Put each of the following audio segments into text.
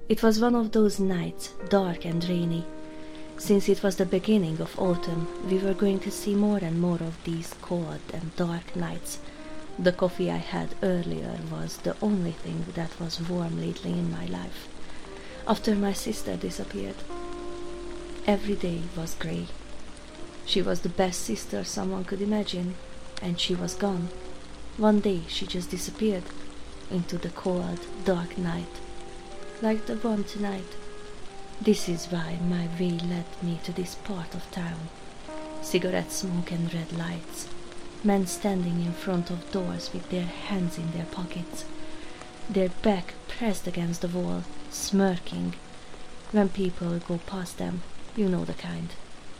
It was one of those nights, dark and rainy. Since it was the beginning of autumn, we were going to see more and more of these cold and dark nights. The coffee I had earlier was the only thing that was warm lately in my life. After my sister disappeared, every day was grey. She was the best sister someone could imagine, and she was gone. One day she just disappeared into the cold, dark night, like the one tonight. This is why my way led me to this part of town. Cigarette smoke and red lights. Men standing in front of doors with their hands in their pockets, their back pressed against the wall, smirking. When people go past them, you know the kind.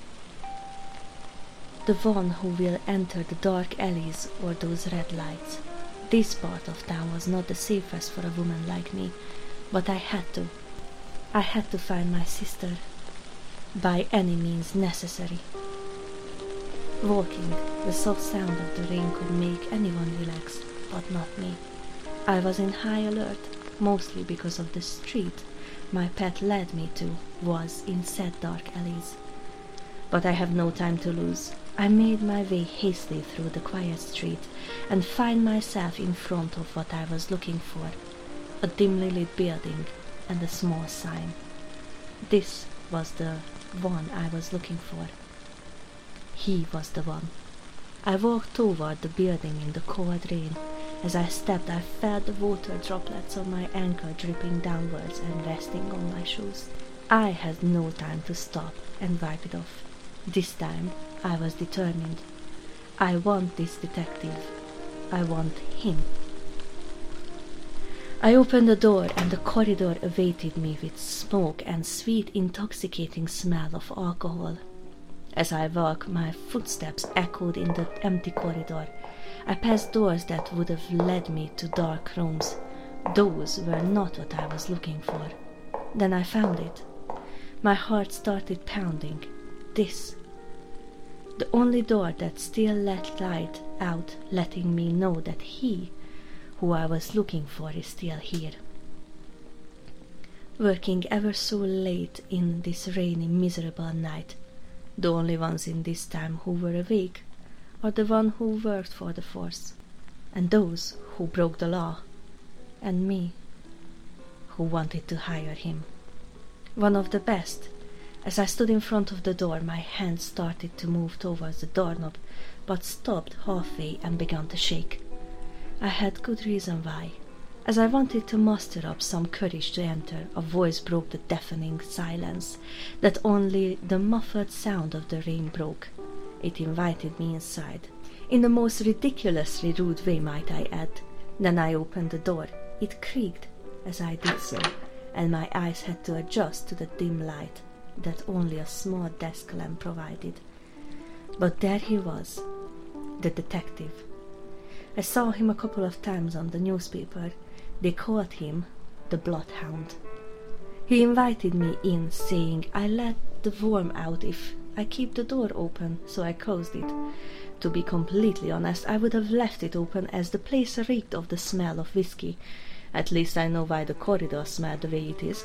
The one who will enter the dark alleys or those red lights. This part of town was not the safest for a woman like me, but I had to. I had to find my sister, by any means necessary. Walking, the soft sound of the rain could make anyone relax, but not me. I was in high alert, mostly because of the street my path led me to was in sad dark alleys. But I have no time to lose. I made my way hastily through the quiet street and find myself in front of what I was looking for, a dimly lit building and a small sign. This was the one I was looking for. He was the one. I walked toward the building in the cold rain. As I stepped, I felt the water droplets on my ankle dripping downwards and resting on my shoes. I had no time to stop and wipe it off. This time I was determined. I want this detective. I want him. I opened the door, and the corridor awaited me with smoke and sweet, intoxicating smell of alcohol. As I walked, my footsteps echoed in the empty corridor. I passed doors that would have led me to dark rooms. Those were not what I was looking for. Then I found it. My heart started pounding. This. The only door that still let light out, letting me know that he, who I was looking for, is still here. Working ever so late in this rainy, miserable night. The only ones in this time who were awake are the ones who worked for the force, and those who broke the law, and me, who wanted to hire him. One of the best. As I stood in front of the door, my hand started to move towards the doorknob, but stopped halfway and began to shake. I had good reason why. As I wanted to muster up some courage to enter, a voice broke the deafening silence that only the muffled sound of the rain broke. It invited me inside, in the most ridiculously rude way, might I add. Then I opened the door. It creaked as I did so, and my eyes had to adjust to the dim light that only a small desk lamp provided. But there he was, the detective. I saw him a couple of times on the newspaper. They called him the Bloodhound. He invited me in, saying I let the worm out if I keep the door open, so I closed it. To be completely honest, I would have left it open, as the place reeked of the smell of whiskey. At least I know why the corridor smelled the way it is.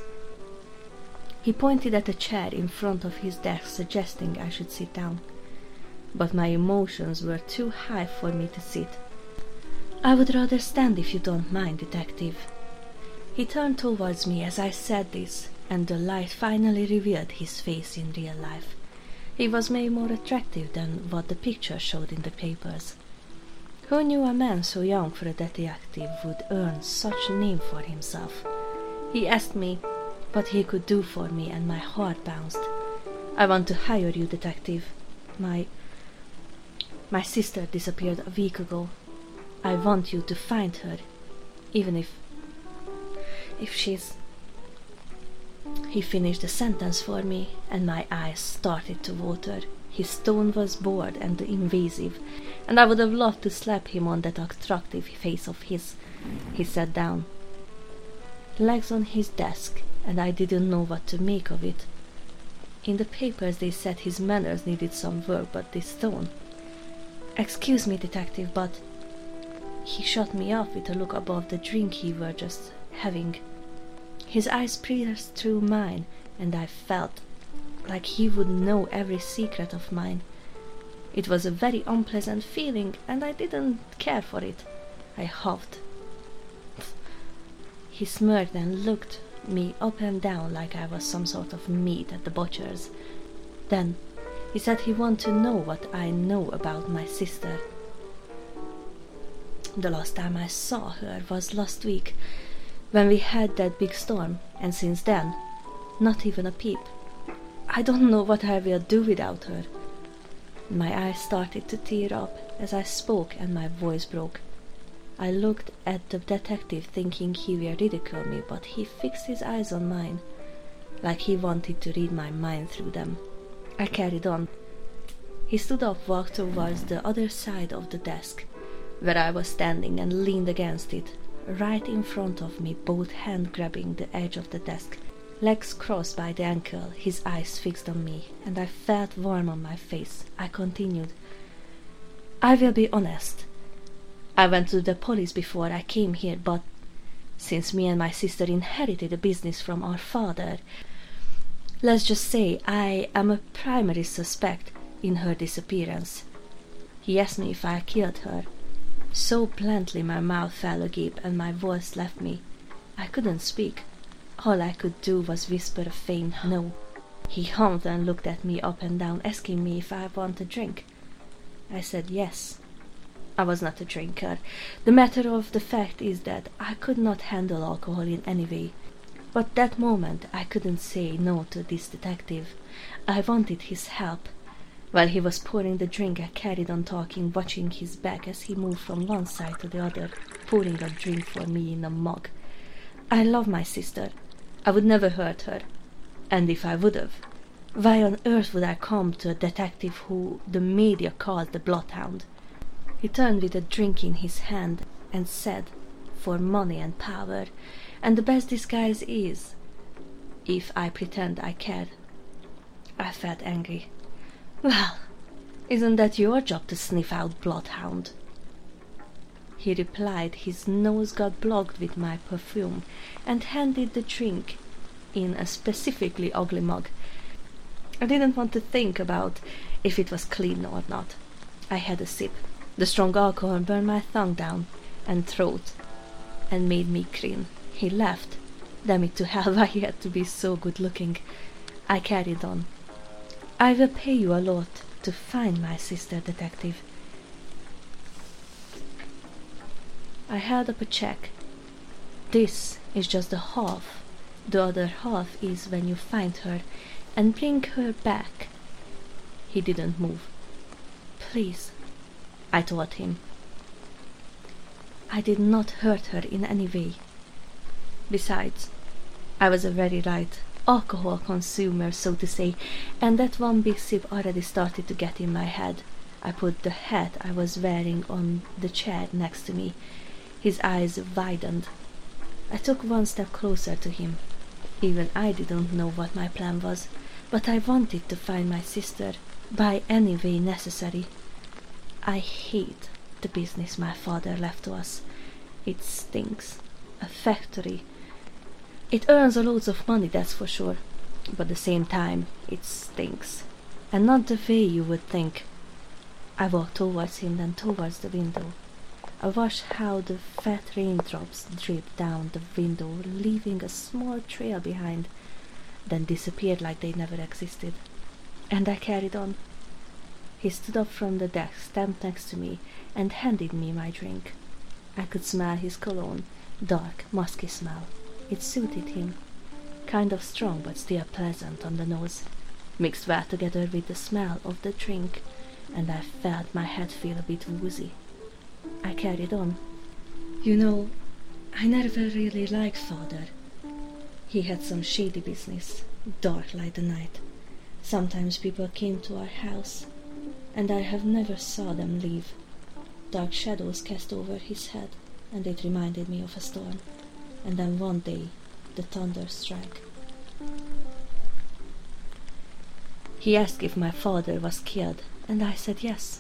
He pointed at a chair in front of his desk, suggesting I should sit down. But my emotions were too high for me to sit. I would rather stand if you don't mind, detective. He turned towards me as I said this, and the light finally revealed his face in real life. He was way more attractive than what the picture showed in the papers. Who knew a man so young for a detective would earn such a name for himself? He asked me what he could do for me, and my heart bounced. I want to hire you, detective. My sister disappeared a week ago. I want you to find her, even if she's... He finished the sentence for me, and my eyes started to water. His tone was bored and invasive, and I would have loved to slap him on that attractive face of his. He sat down, legs on his desk, and I didn't know what to make of it. In the papers they said his manners needed some work, but this tone... Excuse me, detective, but... He shut me off with a look above the drink he were just having. His eyes pierced through mine, and I felt like he would know every secret of mine. It was a very unpleasant feeling, and I didn't care for it. I huffed. He smirked and looked me up and down like I was some sort of meat at the butcher's. Then he said he wanted to know what I know about my sister. The last time I saw her was last week, when we had that big storm, and since then, not even a peep. I don't know what I will do without her. My eyes started to tear up as I spoke, and my voice broke. I looked at the detective thinking he will ridicule me, but he fixed his eyes on mine, like he wanted to read my mind through them. I carried on. He stood up, walked towards the other side of the desk, where I was standing, and leaned against it, right in front of me, both hands grabbing the edge of the desk, legs crossed by the ankle, his eyes fixed on me, and I felt warm on my face. I continued. I will be honest. I went to the police before I came here, but since me and my sister inherited a business from our father, let's just say I am a primary suspect in her disappearance. He asked me if I killed her. So bluntly my mouth fell agape and my voice left me. I couldn't speak. All I could do was whisper a faint no. He hummed and looked at me up and down, asking me if I want a drink. I said yes. I was not a drinker. The matter of the fact is that I could not handle alcohol in any way. But that moment I couldn't say no to this detective. I wanted his help. While he was pouring the drink, I carried on talking, watching his back as he moved from one side to the other, pouring a drink for me in a mug. I love my sister. I would never hurt her. And if I would have, why on earth would I come to a detective who the media called the Bloodhound? He turned with a drink in his hand and said, for money and power, and the best disguise is if I pretend I cared. I felt angry. Well, isn't that your job to sniff out Bloodhound? He replied his nose got blocked with my perfume, and handed the drink in a specifically ugly mug. I didn't want to think about if it was clean or not. I had a sip. The strong alcohol burned my tongue down and throat and made me grin. He laughed. Damn it to hell, why he had to be so good looking. I carried on. I will pay you a lot to find my sister, detective. I held up a check. This is just the half. The other half is when you find her and bring her back. He didn't move. Please, I told him. I did not hurt her in any way. Besides, I was a very light alcohol consumer, so to say, and that one big sip already started to get in my head. I put the hat I was wearing on the chair next to me. His eyes widened. I took one step closer to him. Even I didn't know what my plan was, but I wanted to find my sister by any way necessary. I hate the business my father left to us. It stinks. A factory. It earns a loads of money, that's for sure, but at the same time, it stinks. And not the way you would think. I walked towards him, then towards the window. I watched how the fat raindrops dripped down the window, leaving a small trail behind, then disappeared like they never existed. And I carried on. He stood up from the desk, stamped next to me, and handed me my drink. I could smell his cologne, dark, musky smell. It suited him. Kind of strong, but still pleasant on the nose. Mixed well together with the smell of the drink, and I felt my head feel a bit woozy. I carried on. You know, I never really liked father. He had some shady business, dark like the night. Sometimes people came to our house, and I have never saw them leave. Dark shadows cast over his head, and it reminded me of a storm. And then one day, the thunder struck. He asked if my father was killed, and I said yes.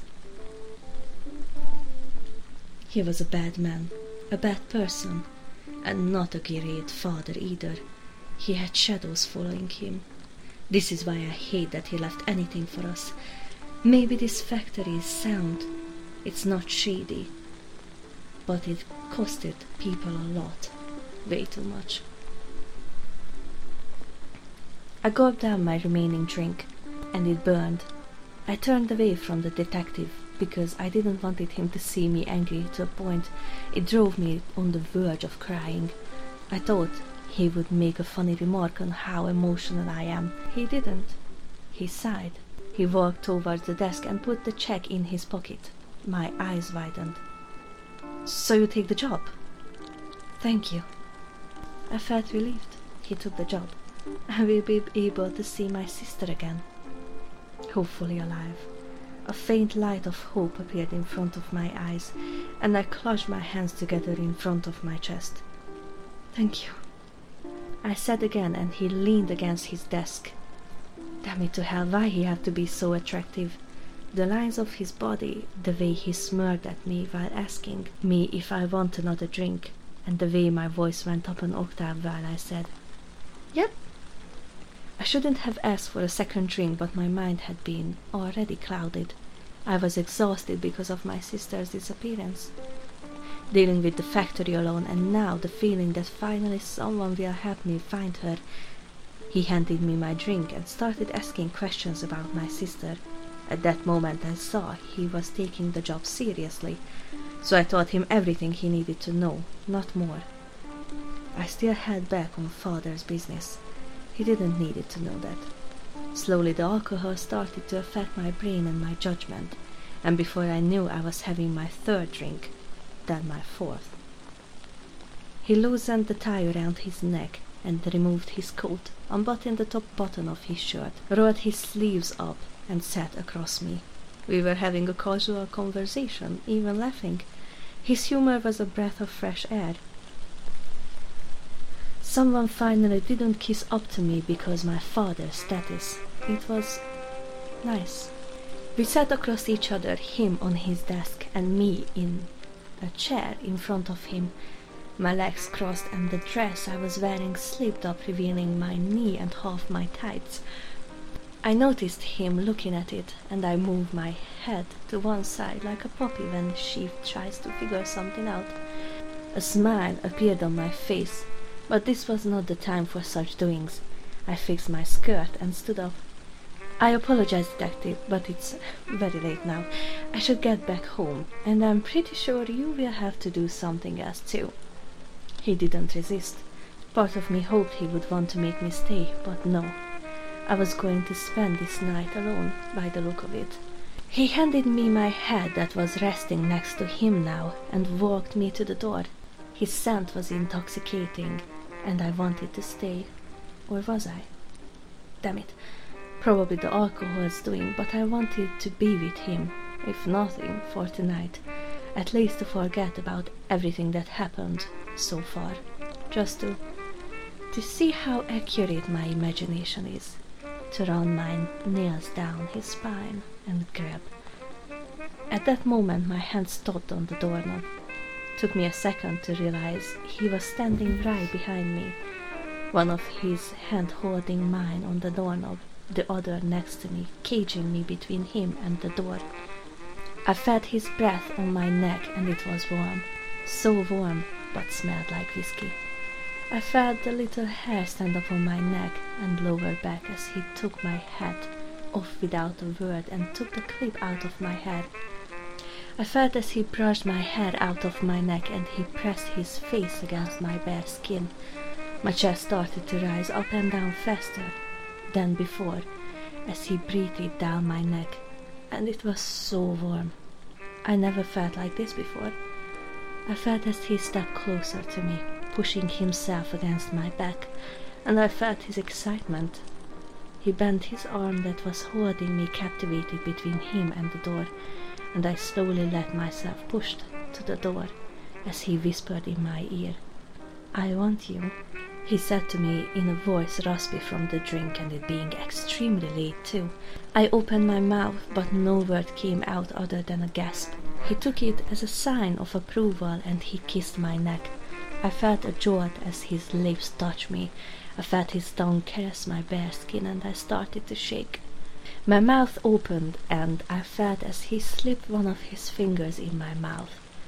He was a bad man, a bad person, and not a great father either. He had shadows following him. This is why I hate that he left anything for us. Maybe this factory is sound. It's not shady. But it costed people a lot. Way too much. I gulped down my remaining drink, and it burned. I turned away from the detective because I didn't want him to see me angry to a point it drove me on the verge of crying. I thought he would make a funny remark on how emotional I am. He didn't. He sighed. He walked towards the desk and put the check in his pocket. My eyes widened. So you take the job? Thank you. I felt relieved. He took the job. I will be able to see my sister again. Hopefully alive. A faint light of hope appeared in front of my eyes, and I clutched my hands together in front of my chest. Thank you, I said again, and he leaned against his desk. Damn it to hell, why he had to be so attractive? The lines of his body, the way he smirked at me while asking me if I want another drink, and the way my voice went up an octave while I said, "Yep." I shouldn't have asked for a second drink, but my mind had been already clouded. I was exhausted because of my sister's disappearance. Dealing with the factory alone, and now the feeling that finally someone will help me find her. He handed me my drink and started asking questions about my sister. At that moment I saw he was taking the job seriously, so I taught him everything he needed to know, not more. I still held back on father's business. He didn't need it to know that. Slowly the alcohol started to affect my brain and my judgment, and before I knew I was having my third drink, then my fourth. He loosened the tie around his neck and removed his coat, unbuttoned the top button of his shirt, rolled his sleeves up, and sat across me. We were having a casual conversation, even laughing. His humor was a breath of fresh air. Someone finally didn't kiss up to me because my father's status. It was nice. We sat across each other, him on his desk and me in a chair in front of him. My legs crossed and the dress I was wearing slipped up, revealing my knee and half my tights. I noticed him looking at it, and I moved my head to one side like a puppy when she tries to figure something out. A smile appeared on my face, but this was not the time for such doings. I fixed my skirt and stood up. I apologize, detective, but it's very late now. I should get back home, and I'm pretty sure you will have to do something else too. He didn't resist. Part of me hoped he would want to make me stay, but no. I was going to spend this night alone, by the look of it. He handed me my hat that was resting next to him now, and walked me to the door. His scent was intoxicating, and I wanted to stay. Or was I? Damn it. Probably the alcohol's doing, but I wanted to be with him, if nothing, for tonight. At least to forget about everything that happened so far. Just to see how accurate my imagination is. To run my nails down his spine and grab. At that moment my hand stopped on the doorknob. Took me a second to realize he was standing right behind me, one of his hand holding mine on the doorknob, the other next to me, caging me between him and the door. I felt his breath on my neck, and it was warm, so warm, but smelled like whiskey. I felt the little hair stand up on my neck and lower back as he took my hat off without a word and took the clip out of my hair. I felt as he brushed my hair out of my neck and he pressed his face against my bare skin. My chest started to rise up and down faster than before as he breathed down my neck, and it was so warm. I never felt like this before. I felt as he stepped closer to me, pushing himself against my back, and I felt his excitement. He bent his arm that was holding me captivated between him and the door, and I slowly let myself push to the door as he whispered in my ear, "I want you," he said to me in a voice raspy from the drink and it being extremely late too. I opened my mouth, but no word came out other than a gasp. He took it as a sign of approval and he kissed my neck. I felt a jolt as his lips touched me. I felt his tongue caress my bare skin, and I started to shake. My mouth opened, and I felt as he slipped one of his fingers in my mouth.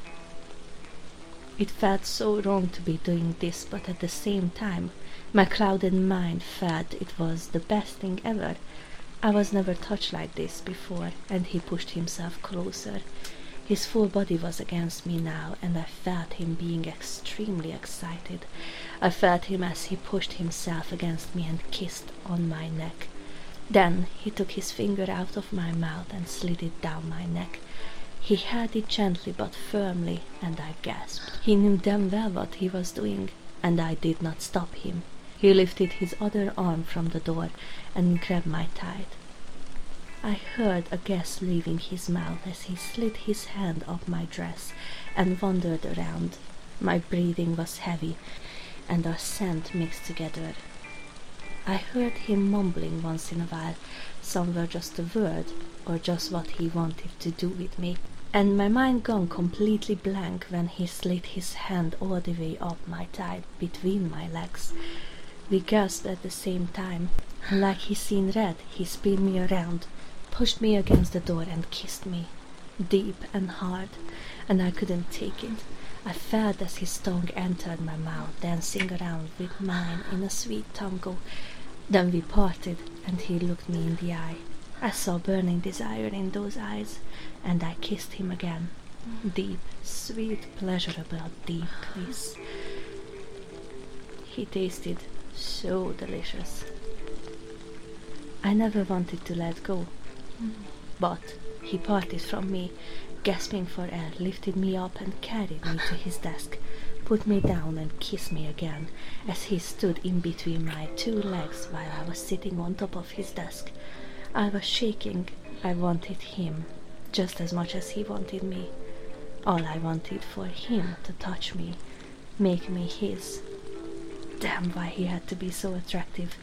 It felt so wrong to be doing this, but at the same time, my clouded mind felt it was the best thing ever. I was never touched like this before, and he pushed himself closer. His full body was against me now, and I felt him being extremely excited. I felt him as he pushed himself against me and kissed on my neck. Then he took his finger out of my mouth and slid it down my neck. He held it gently but firmly, and I gasped. He knew damn well what he was doing, and I did not stop him. He lifted his other arm from the door and grabbed my thigh. I heard a gasp leaving his mouth as he slid his hand up my dress and wandered around. My breathing was heavy, and our scent mixed together. I heard him mumbling once in a while, somewhere just a word, or just what he wanted to do with me, and my mind gone completely blank when he slid his hand all the way up my thigh between my legs. We gasped at the same time, and like he seen red, he spun me around, pushed me against the door and kissed me, deep and hard, and I couldn't take it. I felt as his tongue entered my mouth, dancing around with mine in a sweet tango. Then we parted, and he looked me in the eye. I saw burning desire in those eyes, and I kissed him again. Deep, sweet, pleasurable, deep kiss. He tasted so delicious. I never wanted to let go, but he parted from me, gasping for air, lifted me up and carried me to his desk, put me down and kissed me again, as he stood in between my two legs while I was sitting on top of his desk. I was shaking. I wanted him just as much as he wanted me. All I wanted for him to touch me, make me his. Damn, why he had to be so attractive.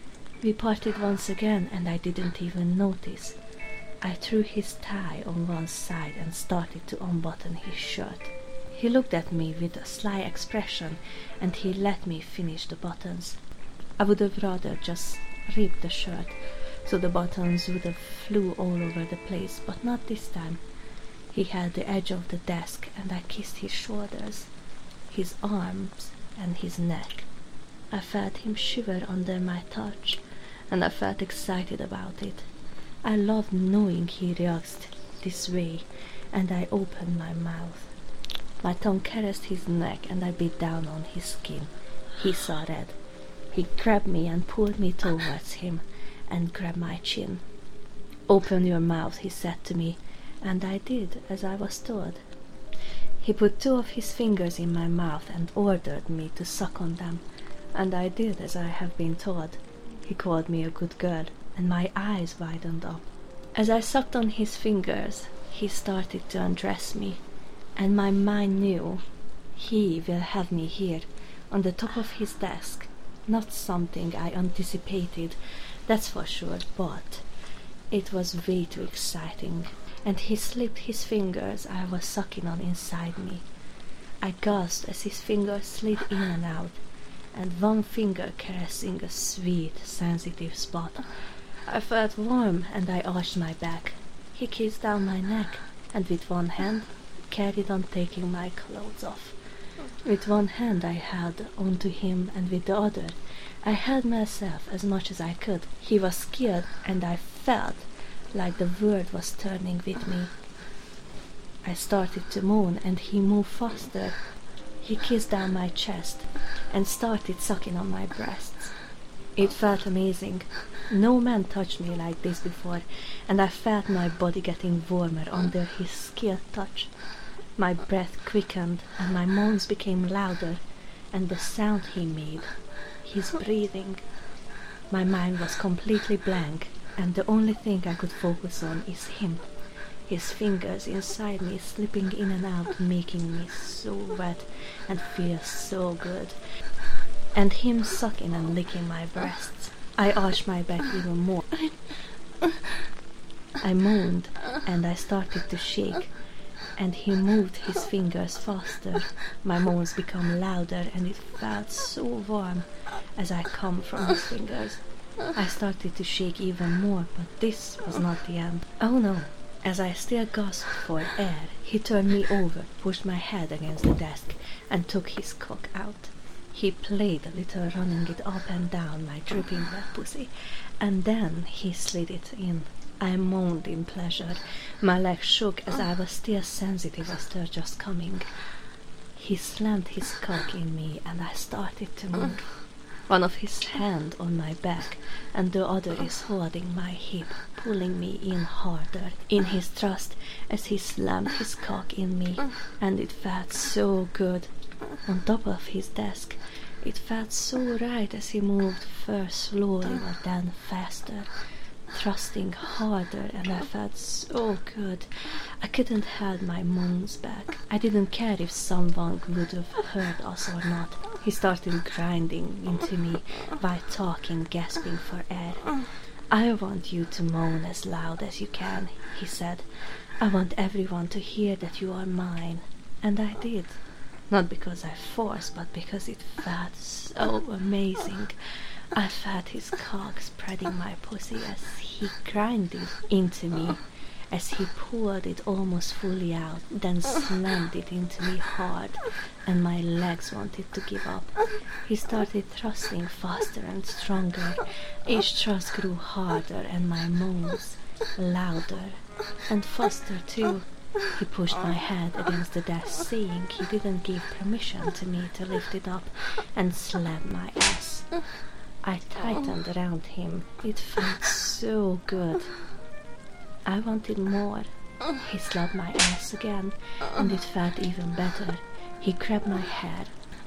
We parted once again, and I didn't even notice. I threw his tie on one side and started to unbutton his shirt. He looked at me with a sly expression, and he let me finish the buttons. I would have rather just ripped the shirt, so the buttons would have flew all over the place, but not this time. He held the edge of the desk, and I kissed his shoulders, his arms, and his neck. I felt him shiver under my touch, and I felt excited about it. I loved knowing he reacted this way, and I opened my mouth. My tongue caressed his neck, and I bit down on his skin. He saw red. He grabbed me and pulled me towards him, and grabbed my chin. "Open your mouth," he said to me, and I did as I was told. He put two of his fingers in my mouth and ordered me to suck on them, and I did as I have been told. He called me a good girl, and my eyes widened up. As I sucked on his fingers, he started to undress me, and my mind knew he will have me here, on the top of his desk. Not something I anticipated, that's for sure, but it was way too exciting, and he slipped his fingers I was sucking on inside me. I gasped as his fingers slid in and out, and one finger caressing a sweet, sensitive spot. I felt warm, and I arched my back. He kissed down my neck, and with one hand carried on taking my clothes off. With one hand I held onto him, and with the other I held myself as much as I could. He was scared, and I felt like the world was turning with me. I started to moan, and he moved faster. He kissed down my chest and started sucking on my breasts. It felt amazing. No man touched me like this before, and I felt my body getting warmer under his skilled touch. My breath quickened, and my moans became louder, and the sound he made, his breathing. My mind was completely blank, and the only thing I could focus on is him. His fingers inside me slipping in and out, making me so wet and feel so good, and him sucking and licking my breasts. I arched my back even more. I moaned, and I started to shake. and he moved his fingers faster. My moans became louder, and it felt so warm as I come from his fingers. I started to shake even more, but this was not the end. Oh no! As I still gasped for air, he turned me over, pushed my head against the desk, and took his cock out. He played a little, running it up and down my dripping wet pussy, and then he slid it in. I moaned in pleasure. My legs shook as I was still sensitive as they're just coming. He slammed his cock in me, and I started to move. One of his hands on my back, and the other is holding my hip, pulling me in harder in his thrust as he slammed his cock in me, and it felt so good. On top of his desk, it felt so right as he moved first slowly but then faster, thrusting harder, and I felt so good. I couldn't hold my moans back. I didn't care if someone would have heard us or not. He started grinding into me while talking, gasping for air. I want you to moan as loud as you can, he said. I want everyone to hear that you are mine. And I did. Not because I forced, but because it felt so amazing. I felt his cock spreading my pussy as he grinded into me, as he pulled it almost fully out, then slammed it into me hard, and my legs wanted to give up. He started thrusting faster and stronger. Each thrust grew harder, and my moans louder and faster too. He pushed my head against the desk, saying he didn't give permission to me to lift it up, and slapped my ass. I tightened around him. It felt so good. I wanted more. He slapped my ass again, and it felt even better. He grabbed my hair.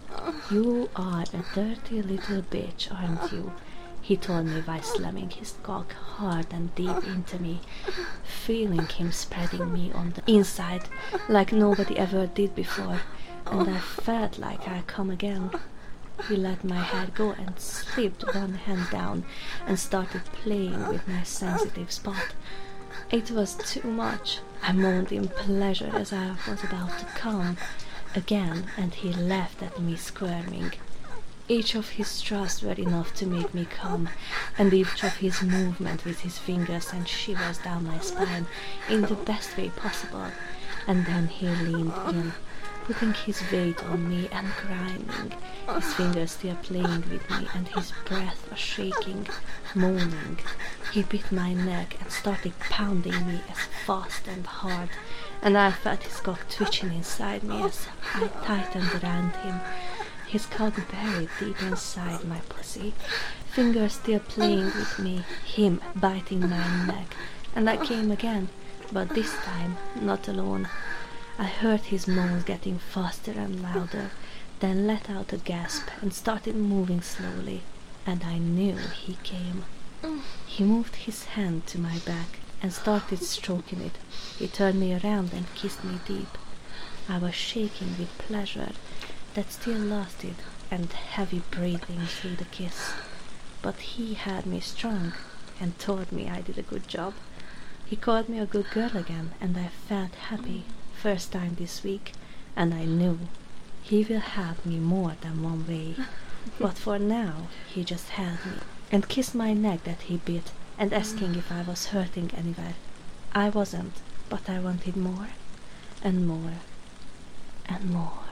You are a dirty little bitch, aren't you? He told me while slamming his cock hard and deep into me, feeling him spreading me on the inside like nobody ever did before, and I felt like I'd come again. He let my head go and slipped one hand down and started playing with my sensitive spot. It was too much. I moaned in pleasure as I was about to come again, and he laughed at me, squirming. Each of his thrusts were enough to make me come, and each of his movements with his fingers sent shivers down my spine in the best way possible. And then he leaned in, putting his weight on me and grinding, his fingers still playing with me, and his breath was shaking, moaning. He bit my neck and started pounding me as fast and hard, and I felt his cock twitching inside me as I tightened around him. His cock buried deep inside my pussy, fingers still playing with me, him biting my neck, and I came again, but this time not alone. I heard his moans getting faster and louder, then let out a gasp and started moving slowly, and I knew he came. He moved his hand to my back and started stroking it. He turned me around and kissed me deep. I was shaking with pleasure that still lasted, and heavy breathing through the kiss. But he had me strong and told me I did a good job. He called me a good girl again, and I felt happy. First time this week, and I knew he will help me more than one way. But for now, he just held me and kissed my neck that he bit, and asking if I was hurting anywhere. I wasn't, but I wanted more, and more, and more.